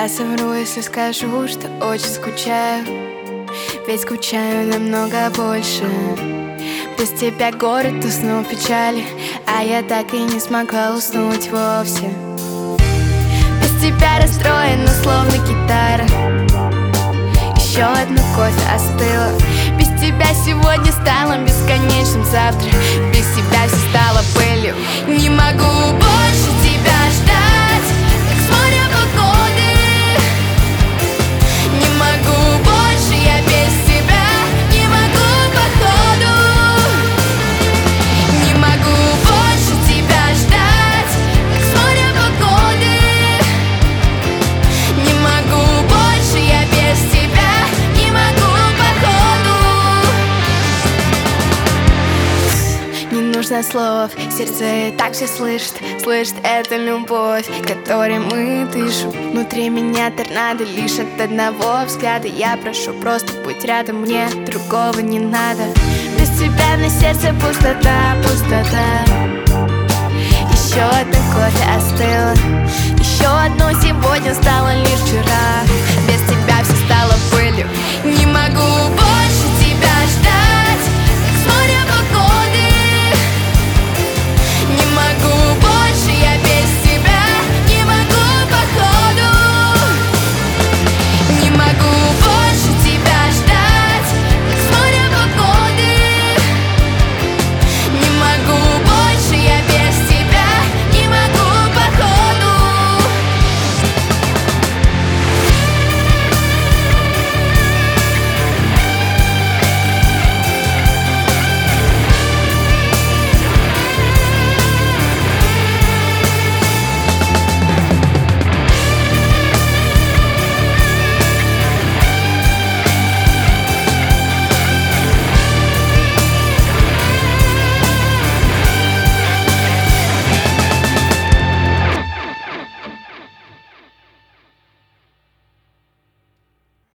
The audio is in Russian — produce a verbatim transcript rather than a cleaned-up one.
Я совру, если скажу, что очень скучаю. Ведь скучаю намного больше. Без тебя город уснул в печали, а я так и не смогла уснуть вовсе. Без тебя расстроена, словно гитара. Еще одно кофе остыло. Без тебя сегодня стало бесконечным завтра. Без тебя все стало пылью. Не могу больше тебя ждать, как с моря погоды. Не могу больше я без тебя, не могу походу. Не могу больше тебя ждать, как с моря погоды. Не могу больше я без тебя, не могу походу. Не нужно слов, сердце и так все слышит. Слышит эту любовь, которой мы дышим. Внутри меня торнадо, лишь от одного взгляда. Я прошу, просто будь рядом, мне другого не надо. Без тебя на сердце пустота, пустота. Еще одно кофе остыло. Еще одно сегодня стало лишь вчера.